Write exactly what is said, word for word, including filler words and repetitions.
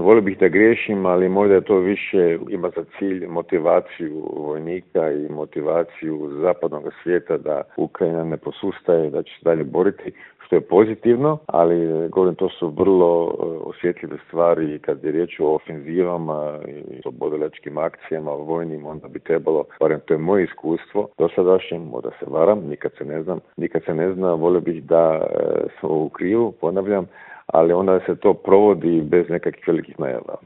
volio bih da griješim, ali možda to više ima za cilj motivaciju vojnika i motivaciju zapadnog svijeta da Ukrajina ne posustaje, da će se dalje boriti, što je pozitivno, ali govorim, to su vrlo osjetljive stvari kad je riječ o ofenzivama i slobodoljačkim akcijama vojnim, onda bi trebalo, barem to je moje iskustvo, dosadašnje, možda se varam, nikad se ne znam, nikad se ne zna, volio bih da smo u krivu, ponavljam, ali onda se to provodi bez nekakvih velikih najava.